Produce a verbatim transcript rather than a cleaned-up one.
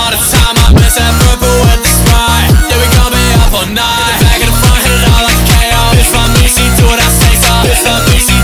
all the time. I miss that purple with the Sprite. Yeah, we gon' be up all night. In the back and the front, hit it all like a K O. Bitch, fuck me, she do what I say so. Bitch, fuck me, she